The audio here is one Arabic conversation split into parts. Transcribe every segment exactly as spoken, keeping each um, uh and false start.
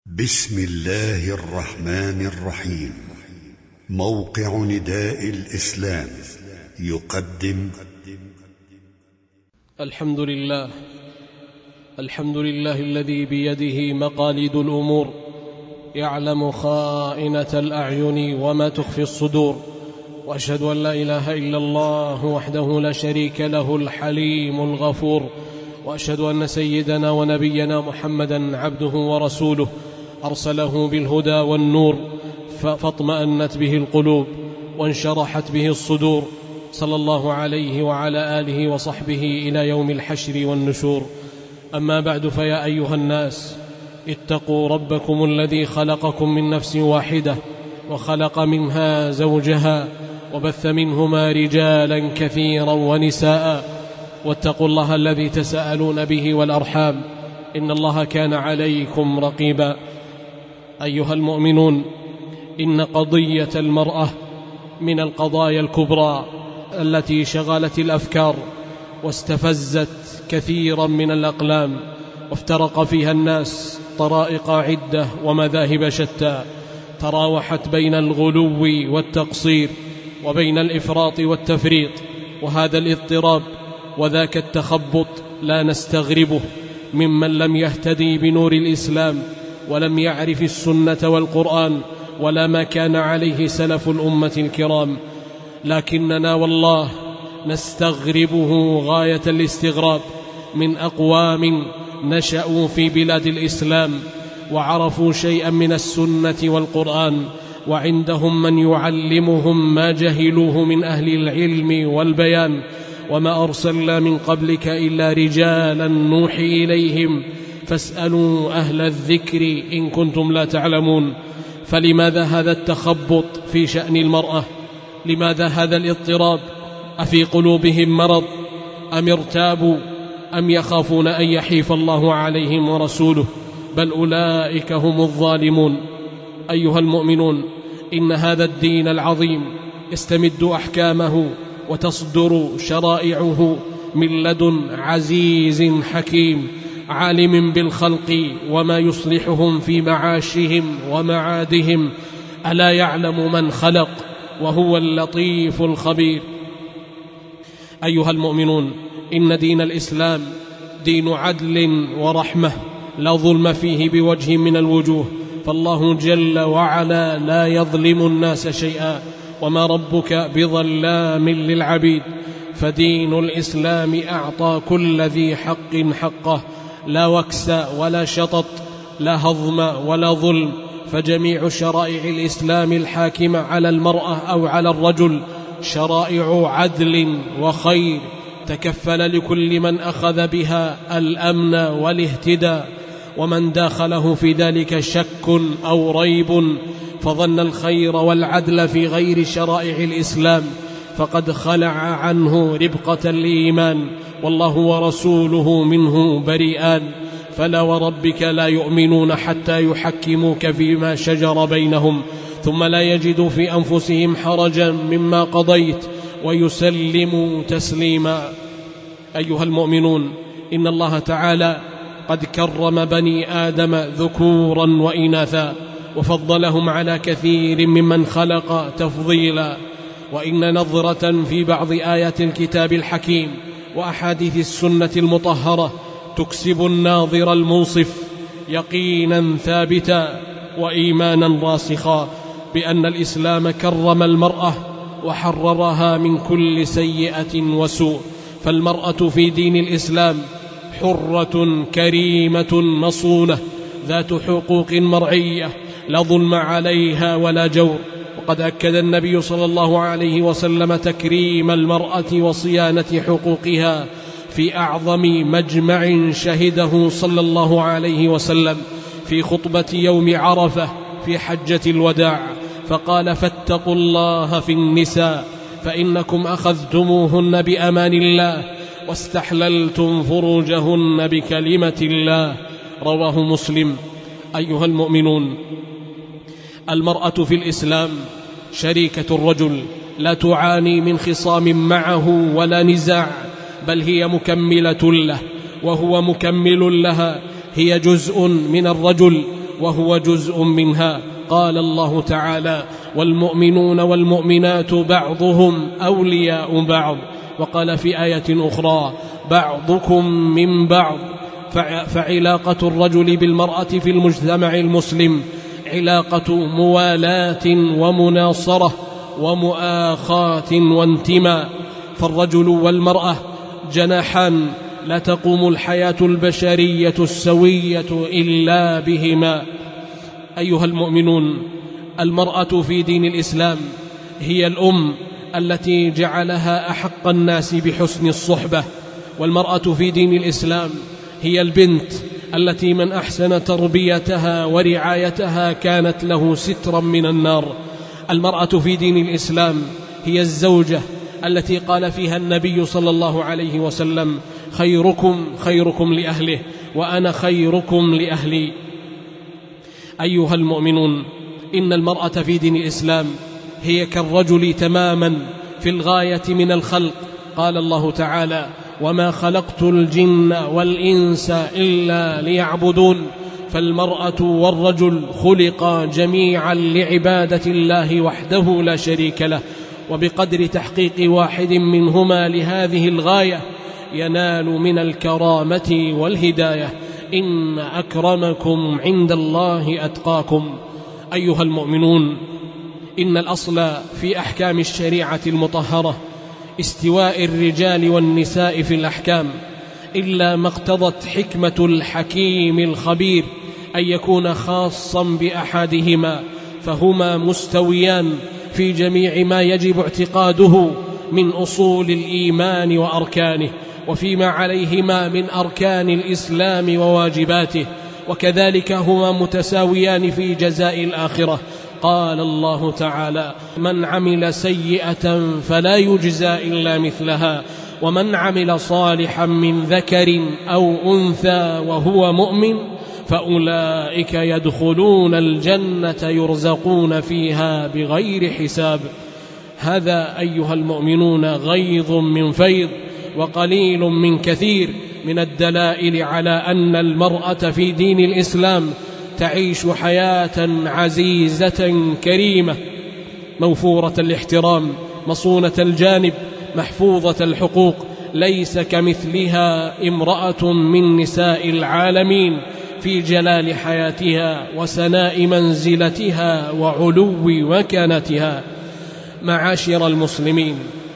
بسم الله الرحمن الرحيم. موقع نداء الإسلام يقدم الحمد لله الحمد لله الذي بيده مقاليد الأمور، يعلم خائنة الأعين وما تخفي الصدور، وأشهد أن لا إله إلا الله وحده لا شريك له الحليم الغفور، وأشهد أن سيدنا ونبينا محمدا عبده ورسوله أرسله بالهدى والنور فاطمأنت به القلوب وانشرحت به الصدور، صلى الله عليه وعلى آله وصحبه إلى يوم الحشر والنشور. أما بعد، فيا أيها الناس، اتقوا ربكم الذي خلقكم من نفس واحدة وخلق منها زوجها وبث منهما رجالا كثيرا ونساء، واتقوا الله الذي تساءلون به والأرحام، إن الله كان عليكم رقيبا. أيها المؤمنون، إن قضية المرأة من القضايا الكبرى التي شغلت الأفكار واستفزت كثيرا من الأقلام، وافترق فيها الناس طرائق عدة ومذاهب شتى، تراوحت بين الغلو والتقصير وبين الإفراط والتفريط، وهذا الاضطراب وذاك التخبط لا نستغربه ممن لم يهتدي بنور الإسلام ولم يعرف السنة والقرآن ولا ما كان عليه سلف الأمة الكرام، لكننا والله نستغربه غاية الاستغراب من أقوام نشأوا في بلاد الإسلام وعرفوا شيئا من السنة والقرآن، وعندهم من يعلمهم ما جهلوه من أهل العلم والبيان، وما أرسلنا من قبلك إلا رجالا نوحي إليهم فاسألوا أهل الذكر إن كنتم لا تعلمون. فلماذا هذا التخبط في شأن المرأة؟ لماذا هذا الاضطراب؟ أفي قلوبهم مرض أم ارتابوا أم يخافون أن يحيف الله عليهم ورسوله؟ بل أولئك هم الظالمون. أيها المؤمنون، إن هذا الدين العظيم يستمد أحكامه وتصدر شرائعه من لدن عزيز حكيم عالم بالخلق وما يصلحهم في معاشهم ومعادهم. ألا يعلم من خلق وهو اللطيف الخبير؟ أيها المؤمنون، إن دين الإسلام دين عدل ورحمة لا ظلم فيه بوجه من الوجوه، فالله جل وعلا لا يظلم الناس شيئا، وما ربك بظلام للعبيد. فدين الإسلام أعطى كل ذي حق حقه، لا وكس ولا شطط، لا هضم ولا ظلم. فجميع شرائع الإسلام الحاكمة على المرأة أو على الرجل شرائع عدل وخير، تكفل لكل من أخذ بها الأمن والاهتداء، ومن داخله في ذلك شك أو ريب فظن الخير والعدل في غير شرائع الإسلام فقد خلع عنه ربقة الإيمان، والله ورسوله منه بريئان. فلا وربك لا يؤمنون حتى يحكموك فيما شجر بينهم ثم لا يجدوا في أنفسهم حرجا مما قضيت ويسلموا تسليما. أيها المؤمنون، إن الله تعالى قد كرم بني آدم ذكورا وإناثا وفضلهم على كثير ممن خلق تفضيلا. وإن نظرة في بعض آيات الكتاب الحكيم وأحاديث السنة المطهرة تكسب الناظر المنصف يقينا ثابتا وإيمانا راسخا بأن الإسلام كرم المرأة وحررها من كل سيئة وسوء. فالمرأة في دين الإسلام حرة كريمة مصونة ذات حقوق مرعية، لا ظلم عليها ولا جور. وقد أكد النبي صلى الله عليه وسلم تكريم المرأة وصيانة حقوقها في أعظم مجمع شهده صلى الله عليه وسلم في خطبة يوم عرفة في حجة الوداع، فقال: فاتقوا الله في النساء فإنكم أخذتموهن بأمان الله واستحللتم فروجهن بكلمة الله. رواه مسلم. أيها المؤمنون، المرأة في الإسلام شريكة الرجل، لا تعاني من خصام معه ولا نزاع، بل هي مكملة له وهو مكمل لها. هي جزء من الرجل وهو جزء منها. قال الله تعالى: والمؤمنون والمؤمنات بعضهم أولياء بعض. وقال في آية أخرى: بعضكم من بعض. فعلاقة الرجل بالمرأة في المجتمع المسلم علاقة موالاة ومناصرة ومؤاخاة وانتماء، فالرجل والمرأة جناحان لا تقوم الحياة البشرية السوية إلا بهما. أيها المؤمنون، المرأة في دين الإسلام هي الأم التي جعلها أحق الناس بحسن الصحبة، والمرأة في دين الإسلام هي البنت التي من أحسن تربيتها ورعايتها كانت له سترا من النار. المرأة في دين الإسلام هي الزوجة التي قال فيها النبي صلى الله عليه وسلم: خيركم خيركم لأهله وأنا خيركم لأهلي. أيها المؤمنون، إن المرأة في دين الإسلام هي كالرجل تماما في الغاية من الخلق. قال الله تعالى: وما خلقت الجن والإنس إلا ليعبدون. فالمرأة والرجل خلقا جميعا لعبادة الله وحده لا شريك له، وبقدر تحقيق واحد منهما لهذه الغاية ينال من الكرامة والهداية. إن أكرمكم عند الله أتقاكم. أيها المؤمنون، إن الأصل في أحكام الشريعة المطهرة استواء الرجال والنساء في الأحكام، إلا ما اقتضت حكمة الحكيم الخبير أن يكون خاصا بأحدهما، فهما مستويان في جميع ما يجب اعتقاده من أصول الإيمان وأركانه، وفيما عليهما من أركان الإسلام وواجباته، وكذلك هما متساويان في جزاء الآخرة. قال الله تعالى: من عمل سيئة فلا يجزى إلا مثلها ومن عمل صالحا من ذكر أو أنثى وهو مؤمن فأولئك يدخلون الجنة يرزقون فيها بغير حساب. هذا أيها المؤمنون غيض من فيض وقليل من كثير من الدلائل على أن المرأة في دين الإسلام تعيش حياة عزيزة كريمة موفورة الاحترام مصونة الجانب محفوظة الحقوق، ليس كمثلها امرأة من نساء العالمين في جلال حياتها وسناء منزلتها وعلو مكانتها. معاشر المسلمين،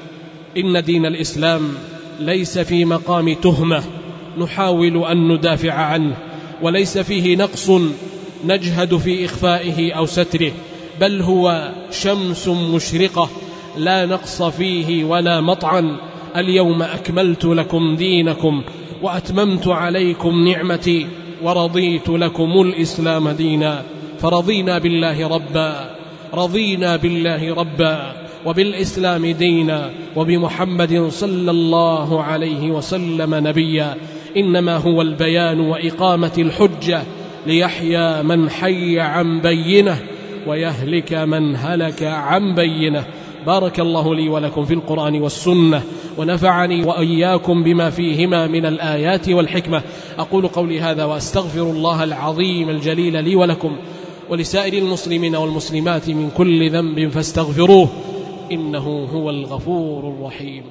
إن دين الإسلام ليس في مقام تهمة نحاول أن ندافع عنه، وليس فيه نقص نجهد في إخفائه أو ستره، بل هو شمس مشرقة لا نقص فيه ولا مطعن. اليوم أكملت لكم دينكم وأتممت عليكم نعمتي ورضيت لكم الإسلام دينا. فرضينا بالله ربا رضينا بالله ربا وبالإسلام دينا وبمحمد صلى الله عليه وسلم نبيا. إنما هو البيان وإقامة الحجة ليحيى من حي عن بينه ويهلك من هلك عن بينه. بارك الله لي ولكم في القرآن والسنة، ونفعني وإياكم بما فيهما من الآيات والحكمة. أقول قولي هذا وأستغفر الله العظيم الجليل لي ولكم ولسائر المسلمين والمسلمات من كل ذنب فاستغفروه إنه هو الغفور الرحيم.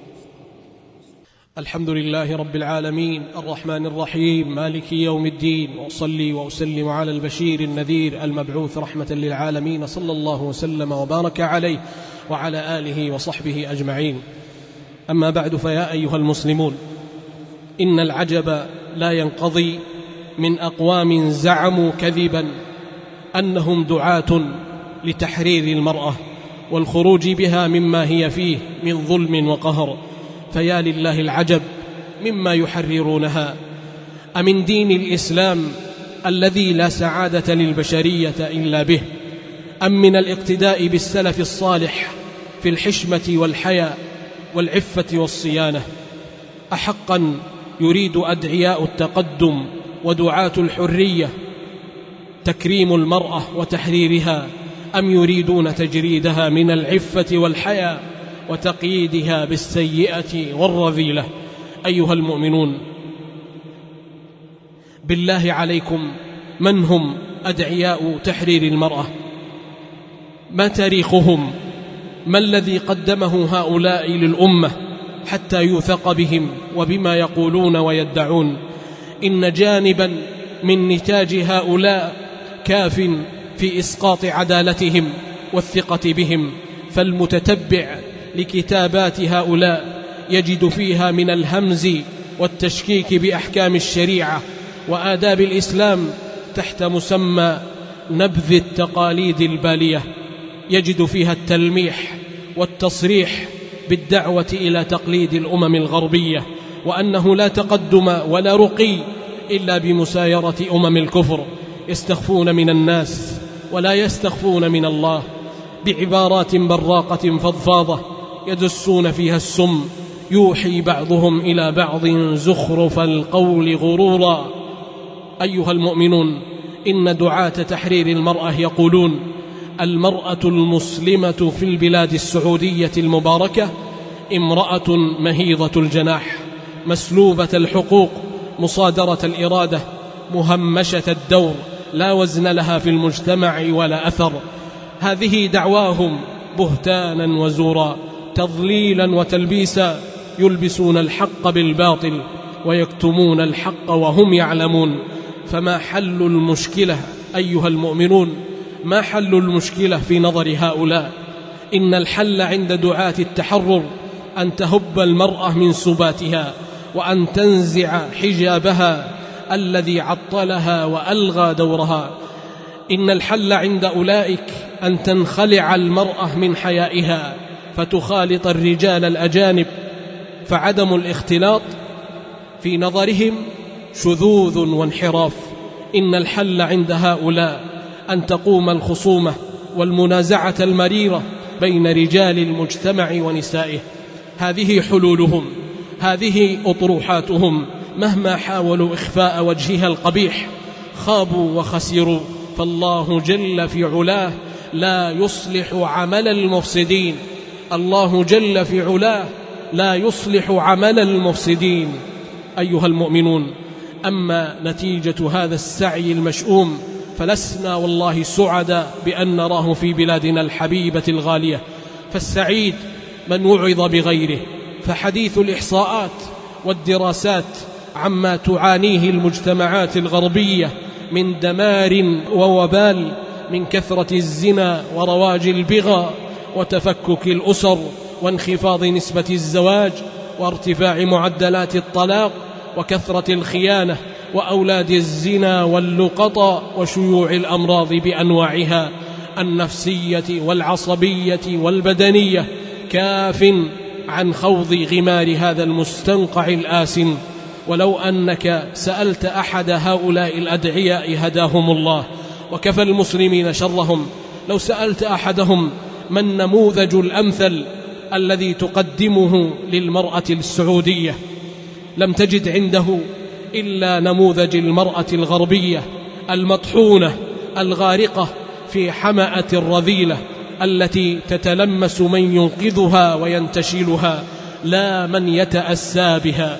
الحمد لله رب العالمين الرحمن الرحيم مالك يوم الدين، وأصلي وأسلم على البشير النذير المبعوث رحمة للعالمين صلى الله وسلم وبارك عليه وعلى آله وصحبه أجمعين. أما بعد، فيا أيها المسلمون، إن العجب لا ينقضي من أقوام زعموا كذبا أنهم دعاة لتحرير المرأة والخروج بها مما هي فيه من ظلم وقهر. فيا لله العجب مما يحررونها، أمن دين الإسلام الذي لا سعادة للبشرية إلا به، أم من الاقتداء بالسلف الصالح في الحشمة والحياء والعفة والصيانة؟ أحقا يريد أدعياء التقدم ودعاة الحرية تكريم المرأة وتحريرها، أم يريدون تجريدها من العفة والحياء وتقييدها بالسيئة والرذيلة؟ أيها المؤمنون، بالله عليكم، من هم أدعياء تحرير المرأة؟ ما تاريخهم؟ ما الذي قدمه هؤلاء للأمة حتى يوثق بهم وبما يقولون ويدعون؟ إن جانبا من نتاج هؤلاء كاف في إسقاط عدالتهم والثقة بهم، فالمتتبع لكتابات هؤلاء يجد فيها من الهمز والتشكيك بأحكام الشريعة وآداب الإسلام تحت مسمى نبذ التقاليد البالية، يجد فيها التلميح والتصريح بالدعوة إلى تقليد الأمم الغربية، وأنه لا تقدم ولا رقي إلا بمسايرة أمم الكفر. يستخفون من الناس ولا يستخفون من الله بعبارات براقة فضفاضة يدسون فيها السم، يوحي بعضهم إلى بعض زخرف القول غرورا. أيها المؤمنون، إن دعاة تحرير المرأة يقولون: المرأة المسلمة في البلاد السعودية المباركة امرأة مهيضة الجناح، مسلوبة الحقوق، مصادرة الإرادة، مهمشة الدور، لا وزن لها في المجتمع ولا أثر. هذه دعواهم بهتانا وزورا، تضليلا وتلبيسا، يلبسون الحق بالباطل ويكتمون الحق وهم يعلمون. فما حل المشكلة أيها المؤمنون؟ ما حل المشكلة في نظر هؤلاء؟ إن الحل عند دعاة التحرر أن تهب المرأة من سباتها وأن تنزع حجابها الذي عطلها وألغى دورها. إن الحل عند أولئك أن تنخلع المرأة من حيائها فتخالط الرجال الأجانب، فعدم الاختلاط في نظرهم شذوذ وانحراف. إن الحل عند هؤلاء أن تقوم الخصومة والمنازعة المريرة بين رجال المجتمع ونسائه. هذه حلولهم، هذه أطروحاتهم. مهما حاولوا إخفاء وجهها القبيح خابوا وخسروا، فالله جل في علاه لا يصلح عمل المفسدين. الله جل في علاه لا يصلح عمل المفسدين. أيها المؤمنون، أما نتيجة هذا السعي المشؤوم فلسنا والله سعداء بأن نراه في بلادنا الحبيبة الغالية. فالسعيد من وعظ بغيره. فحديث الإحصاءات والدراسات عما تعانيه المجتمعات الغربية من دمار ووبال، من كثرة الزنا ورواج البغى وتفكك الأسر وانخفاض نسبة الزواج وارتفاع معدلات الطلاق وكثرة الخيانة وأولاد الزنا واللقطة وشيوع الأمراض بأنواعها النفسية والعصبية والبدنية، كاف عن خوض غمار هذا المستنقع الآسن. ولو أنك سألت أحد هؤلاء الأدعياء هداهم الله وكفى المسلمين شرهم، لو سألت أحدهم ما النموذج الأمثل الذي تقدمه للمرأة السعودية، لم تجد عنده إلا نموذج المرأة الغربية المطحونة الغارقة في حمأة الرذيلة التي تتلمس من ينقذها وينتشلها، لا من يتأسى بها.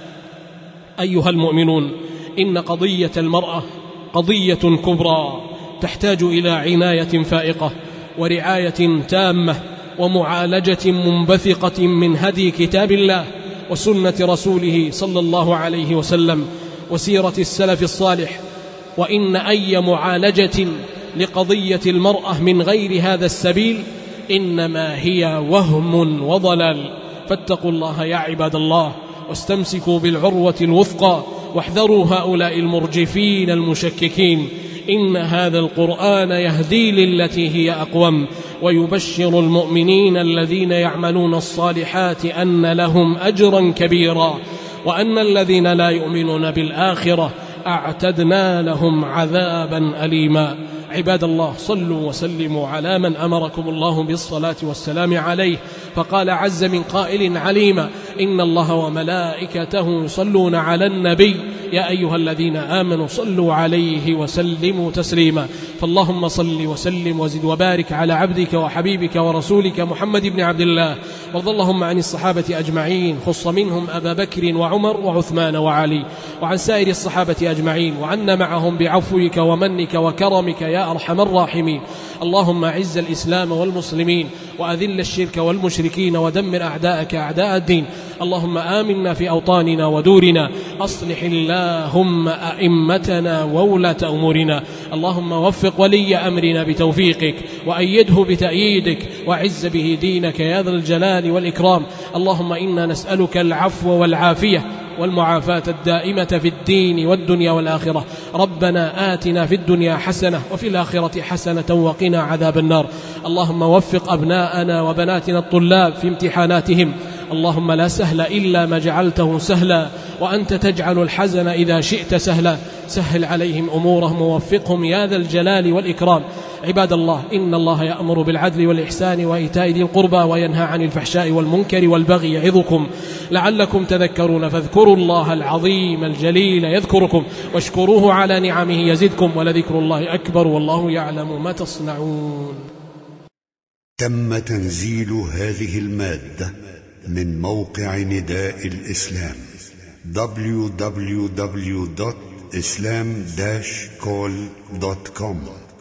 أيها المؤمنون، إن قضية المرأة قضية كبرى تحتاج إلى عناية فائقة ورعاية تامة ومعالجة منبثقة من هدي كتاب الله وسنة رسوله صلى الله عليه وسلم وسيرة السلف الصالح. وإن أي معالجة لقضية المرأة من غير هذا السبيل إنما هي وهم وضلال. فاتقوا الله يا عباد الله، واستمسكوا بالعروة الوثقى، واحذروا هؤلاء المرجفين المشككين. إن هذا القرآن يهدي للتي هي أقوم، ويبشر المؤمنين الذين يعملون الصالحات أن لهم أجرا كبيرا، وأن الذين لا يؤمنون بالآخرة أعتدنا لهم عذابا أليما. عباد الله، صلوا وسلموا على من أمركم الله بالصلاة والسلام عليه، فقال عز من قائل عليما: إن الله وملائكته يصلون على النبي يا أيها الذين آمنوا صلوا عليه وسلموا تسليما. فاللهم صل وسلم وزد وبارك على عبدك وحبيبك ورسولك محمد بن عبد الله، وارض اللهم عن الصحابة أجمعين، خص منهم أبا بكر وعمر وعثمان وعلي، وعن سائر الصحابة أجمعين، وعنا معهم بعفوك ومنك وكرمك يا أرحم الراحمين. اللهم أعز الإسلام والمسلمين، وأذل الشرك والمشركين، ودمر أعداءك أعداء الدين. اللهم آمنا في أوطاننا ودورنا، أصلح اللهم أئمتنا وولاة أمورنا. اللهم وفق ولي أمرنا بتوفيقك، وأيده بتأييدك، وعز به دينك يا ذا الجلال والإكرام. اللهم إنا نسألك العفو والعافية والمعافاة الدائمة في الدين والدنيا والآخرة. ربنا آتنا في الدنيا حسنة وفي الآخرة حسنة وقنا عذاب النار. اللهم وفق أبناءنا وبناتنا الطلاب في امتحاناتهم. اللهم لا سهل إلا ما جعلته سهلا، وأنت تجعل الحزن إذا شئت سهلا. سهل عليهم أمورهم ووفقهم يا ذا الجلال والإكرام. عباد الله، إن الله يأمر بالعدل والإحسان وإيتاء ذي القربى، وينهى عن الفحشاء والمنكر والبغي يعظكم لعلكم تذكرون. فاذكروا الله العظيم الجليل يذكركم، واشكروه على نعمه يزدكم، ولذكر الله أكبر، والله يعلم ما تصنعون. تم تنزيل هذه المادة من موقع نداء الإسلام دبليو دبليو دبليو دوت إسلام داش كول دوت كوم.